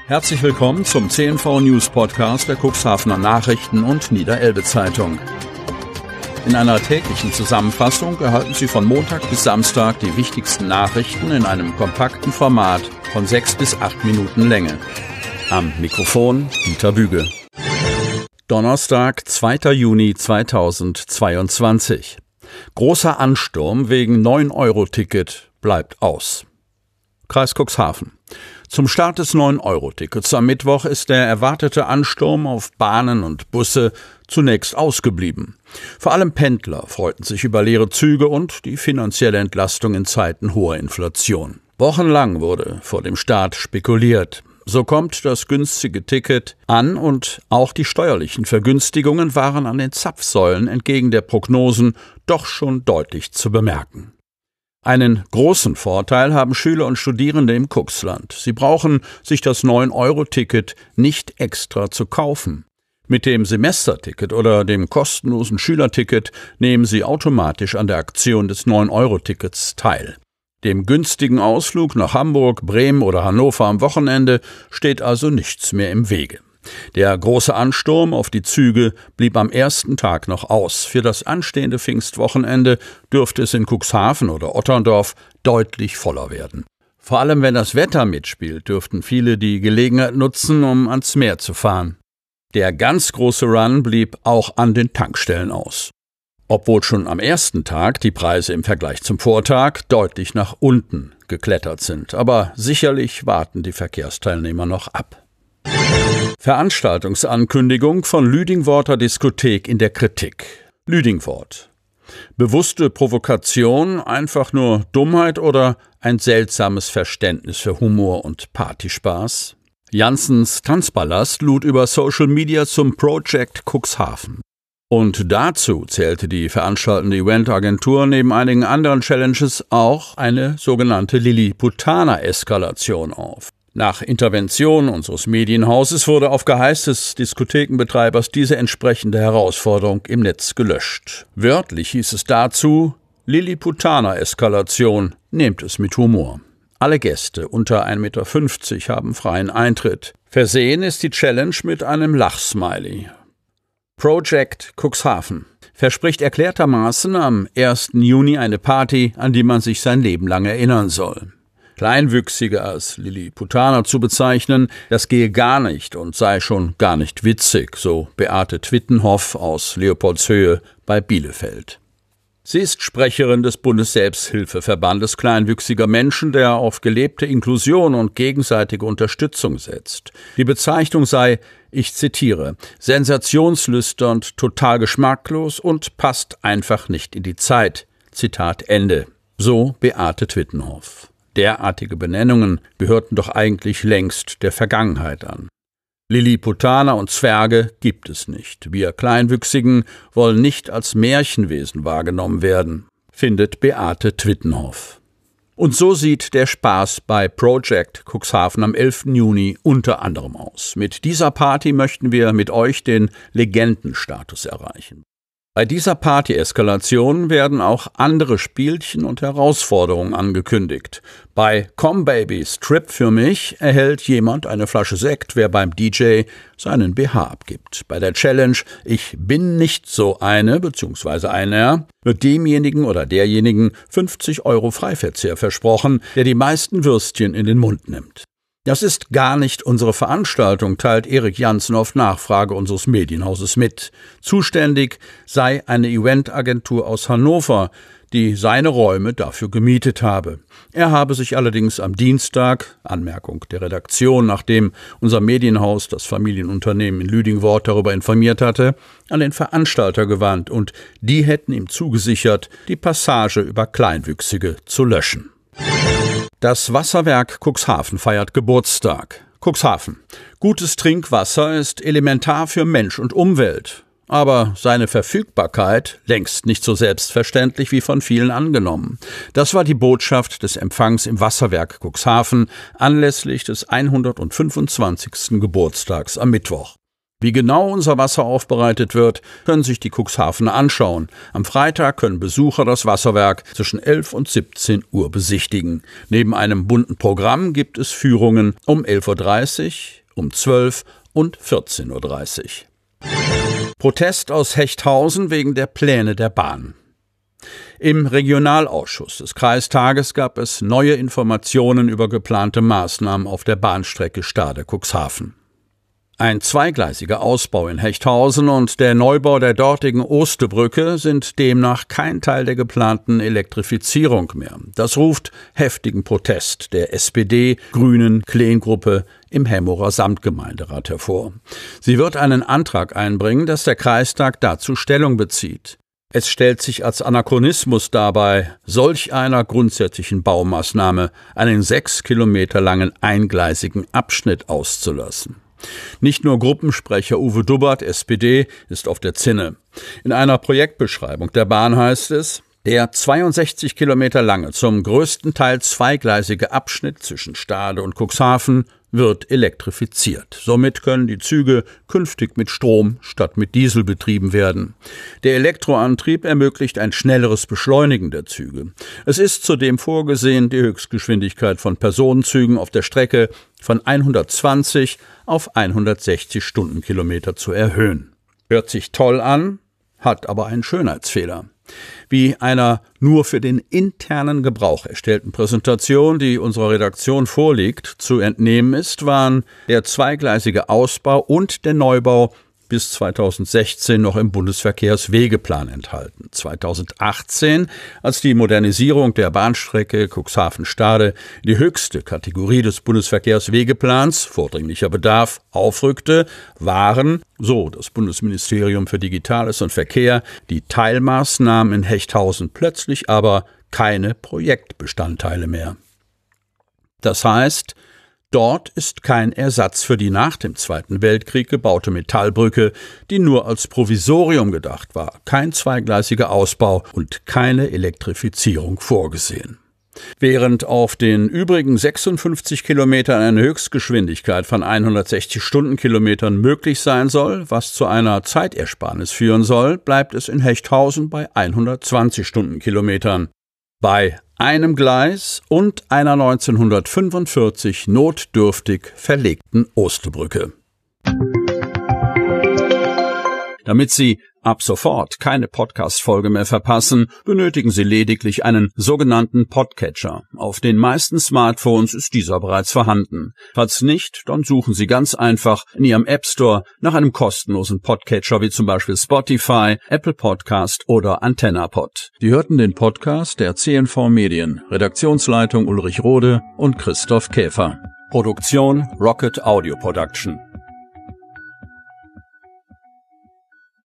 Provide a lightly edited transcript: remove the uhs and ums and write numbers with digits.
Herzlich willkommen zum CNV News Podcast der Cuxhavener Nachrichten und Niederelbe Zeitung. In einer täglichen Zusammenfassung erhalten Sie von Montag bis Samstag die wichtigsten Nachrichten in einem kompakten Format von 6 bis 8 Minuten Länge. Am Mikrofon Dieter Büge. Donnerstag, 2. Juni 2022. Großer Ansturm wegen 9-Euro-Ticket bleibt aus. Kreis Cuxhaven. Zum Start des 9-Euro-Tickets am Mittwoch ist der erwartete Ansturm auf Bahnen und Busse zunächst ausgeblieben. Vor allem Pendler freuten sich über leere Züge und die finanzielle Entlastung in Zeiten hoher Inflation. Wochenlang wurde vor dem Start spekuliert. So kommt das günstige Ticket an und auch die steuerlichen Vergünstigungen waren an den Zapfsäulen entgegen der Prognosen doch schon deutlich zu bemerken. Einen großen Vorteil haben Schüler und Studierende im Cuxland. Sie brauchen sich das 9-Euro-Ticket nicht extra zu kaufen. Mit dem Semesterticket oder dem kostenlosen Schülerticket nehmen sie automatisch an der Aktion des 9-Euro-Tickets teil. Dem günstigen Ausflug nach Hamburg, Bremen oder Hannover am Wochenende steht also nichts mehr im Wege. Der große Ansturm auf die Züge blieb am ersten Tag noch aus. Für das anstehende Pfingstwochenende dürfte es in Cuxhaven oder Otterndorf deutlich voller werden. Vor allem wenn das Wetter mitspielt, dürften viele die Gelegenheit nutzen, um ans Meer zu fahren. Der ganz große Run blieb auch an den Tankstellen aus. Obwohl schon am ersten Tag die Preise im Vergleich zum Vortag deutlich nach unten geklettert sind. Aber sicherlich warten die Verkehrsteilnehmer noch ab. Veranstaltungsankündigung von Lüdingworter Diskothek in der Kritik. Lüdingwort. Bewusste Provokation, einfach nur Dummheit oder ein seltsames Verständnis für Humor und Partyspaß? Janssens Tanzpalast lud über Social Media zum Project Cuxhaven. Und dazu zählte die veranstaltende Eventagentur neben einigen anderen Challenges auch eine sogenannte Lilliputaner-Eskalation auf. Nach Intervention unseres Medienhauses wurde auf Geheiß des Diskothekenbetreibers diese entsprechende Herausforderung im Netz gelöscht. Wörtlich hieß es dazu: Lilliputaner-Eskalation, nehmt es mit Humor. Alle Gäste unter 1,50 Meter haben freien Eintritt. Versehen ist die Challenge mit einem Lachsmiley. Project Cuxhaven verspricht erklärtermaßen am 1. Juni eine Party, an die man sich sein Leben lang erinnern soll. Kleinwüchsige als Lilliputaner zu bezeichnen, das gehe gar nicht und sei schon gar nicht witzig, so Beate Twittenhoff aus Leopoldshöhe bei Bielefeld. Sie ist Sprecherin des Bundesselbsthilfeverbandes kleinwüchsiger Menschen, der auf gelebte Inklusion und gegenseitige Unterstützung setzt. Die Bezeichnung sei, ich zitiere, sensationslüsternd, total geschmacklos und passt einfach nicht in die Zeit. Zitat Ende. So Beate Twittenhoff. Derartige Benennungen gehörten doch eigentlich längst der Vergangenheit an. Lilliputaner und Zwerge gibt es nicht. Wir Kleinwüchsigen wollen nicht als Märchenwesen wahrgenommen werden, findet Beate Twittenhoff. Und so sieht der Spaß bei Project Cuxhaven am 11. Juni unter anderem aus. Mit dieser Party möchten wir mit euch den Legendenstatus erreichen. Bei dieser Party-Eskalation werden auch andere Spielchen und Herausforderungen angekündigt. Bei Komm Baby, Strip für mich erhält jemand eine Flasche Sekt, wer beim DJ seinen BH abgibt. Bei der Challenge Ich bin nicht so eine bzw. einer wird demjenigen oder derjenigen 50 € Freiverzehr versprochen, der die meisten Würstchen in den Mund nimmt. Das ist gar nicht unsere Veranstaltung, teilt Erik Janssen auf Nachfrage unseres Medienhauses mit. Zuständig sei eine Eventagentur aus Hannover, die seine Räume dafür gemietet habe. Er habe sich allerdings am Dienstag, Anmerkung der Redaktion, nachdem unser Medienhaus das Familienunternehmen in Lüdingwort darüber informiert hatte, an den Veranstalter gewandt und die hätten ihm zugesichert, die Passage über Kleinwüchsige zu löschen. Das Wasserwerk Cuxhaven feiert Geburtstag. Cuxhaven. Gutes Trinkwasser ist elementar für Mensch und Umwelt. Aber seine Verfügbarkeit längst nicht so selbstverständlich wie von vielen angenommen. Das war die Botschaft des Empfangs im Wasserwerk Cuxhaven anlässlich des 125. Geburtstags am Mittwoch. Wie genau unser Wasser aufbereitet wird, können sich die Cuxhavener anschauen. Am Freitag können Besucher das Wasserwerk zwischen 11 und 17 Uhr besichtigen. Neben einem bunten Programm gibt es Führungen um 11.30 Uhr, um 12 und 14.30 Uhr. Protest aus Hechthausen wegen der Pläne der Bahn. Im Regionalausschuss des Kreistages gab es neue Informationen über geplante Maßnahmen auf der Bahnstrecke Stade-Cuxhaven. Ein zweigleisiger Ausbau in Hechthausen und der Neubau der dortigen Ostebrücke sind demnach kein Teil der geplanten Elektrifizierung mehr. Das ruft heftigen Protest der SPD-Grünen-Kleengruppe im Hemmorer Samtgemeinderat hervor. Sie wird einen Antrag einbringen, dass der Kreistag dazu Stellung bezieht. Es stellt sich als Anachronismus dar, bei solch einer grundsätzlichen Baumaßnahme einen 6 Kilometer langen eingleisigen Abschnitt auszulassen. Nicht nur Gruppensprecher Uwe Dubbert, SPD, ist auf der Zinne. In einer Projektbeschreibung der Bahn heißt es, der 62 Kilometer lange, zum größten Teil zweigleisige Abschnitt zwischen Stade und Cuxhaven wird elektrifiziert. Somit können die Züge künftig mit Strom statt mit Diesel betrieben werden. Der Elektroantrieb ermöglicht ein schnelleres Beschleunigen der Züge. Es ist zudem vorgesehen, die Höchstgeschwindigkeit von Personenzügen auf der Strecke von 120 auf 160 Stundenkilometer zu erhöhen. Hört sich toll an, hat aber einen Schönheitsfehler. Wie einer nur für den internen Gebrauch erstellten Präsentation, die unserer Redaktion vorliegt, zu entnehmen ist, waren der zweigleisige Ausbau und der Neubau bis 2016 noch im Bundesverkehrswegeplan enthalten. 2018, als die Modernisierung der Bahnstrecke Cuxhaven-Stade in die höchste Kategorie des Bundesverkehrswegeplans, vordringlicher Bedarf, aufrückte, waren, so das Bundesministerium für Digitales und Verkehr, die Teilmaßnahmen in Hechthausen plötzlich aber keine Projektbestandteile mehr. Das heißt, dort ist kein Ersatz für die nach dem Zweiten Weltkrieg gebaute Metallbrücke, die nur als Provisorium gedacht war, kein zweigleisiger Ausbau und keine Elektrifizierung vorgesehen. Während auf den übrigen 56 Kilometern eine Höchstgeschwindigkeit von 160 Stundenkilometern möglich sein soll, was zu einer Zeitersparnis führen soll, bleibt es in Hechthausen bei 120 Stundenkilometern. Bei einem Gleis und einer 1945 notdürftig verlegten Ostebrücke. Damit Sie ab sofort keine Podcast-Folge mehr verpassen, benötigen Sie lediglich einen sogenannten Podcatcher. Auf den meisten Smartphones ist dieser bereits vorhanden. Falls nicht, dann suchen Sie ganz einfach in Ihrem App Store nach einem kostenlosen Podcatcher wie zum Beispiel Spotify, Apple Podcast oder AntennaPod. Sie hörten den Podcast der CNV Medien, Redaktionsleitung Ulrich Rode und Christoph Käfer. Produktion Rocket Audio Production.